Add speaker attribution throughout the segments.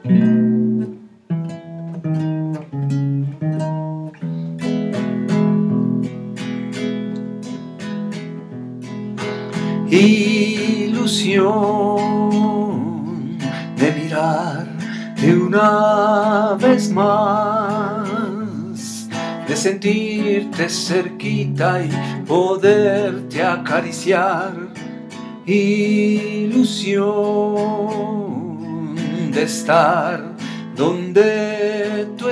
Speaker 1: Ilusión de mirarte una vez más, de sentirte cerquita y poderte acariciar. Ilusión de estar donde tú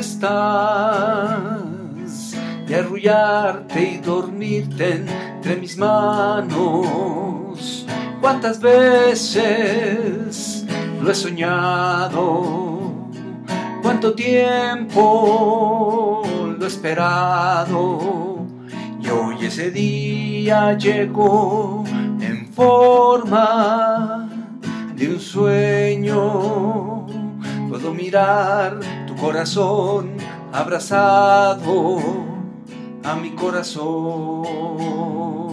Speaker 1: estás, de arrullarte y dormirte entre mis manos. ¿Cuántas veces lo he soñado? ¿Cuánto tiempo lo he esperado? Y hoy ese día llegó en forma de un sueño. Puedo mirar tu corazón abrazado a mi corazón.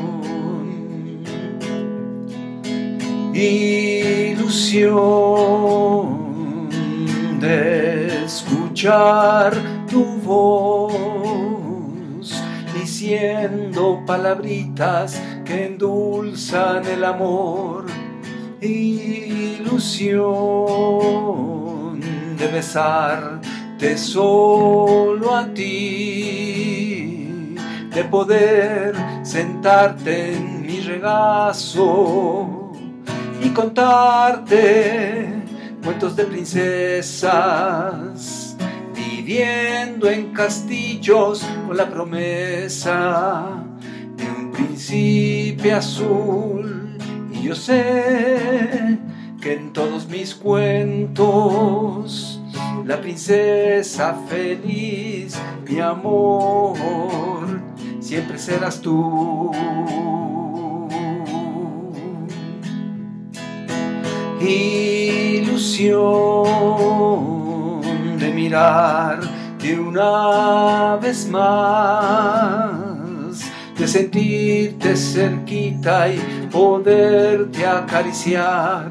Speaker 1: Ilusión de escuchar tu voz, diciendo palabritas que endulzan el amor. Ilusión de besarte solo a ti, de poder sentarte en mi regazo y contarte cuentos de princesas, viviendo en castillos con la promesa de un príncipe azul. Y yo sé que en todos mis cuentos la princesa feliz, mi amor, siempre serás tú. Ilusión de mirarte una vez más, de sentirte cerquita y poderte acariciar.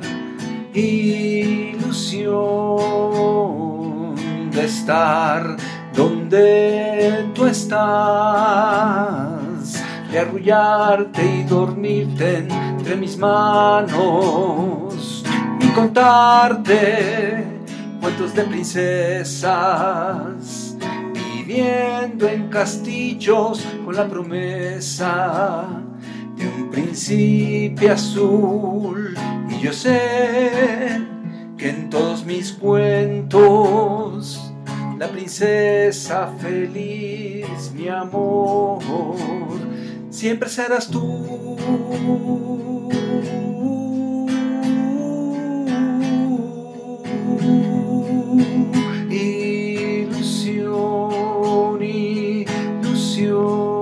Speaker 1: Ilusión de estar donde tú estás, de arrullarte y dormirte entre mis manos y contarte cuentos de princesas, viviendo en castillos con la promesa de un príncipe azul. Y yo sé que en todos mis cuentos la princesa feliz, mi amor, siempre serás tú. Ilusión, ilusión.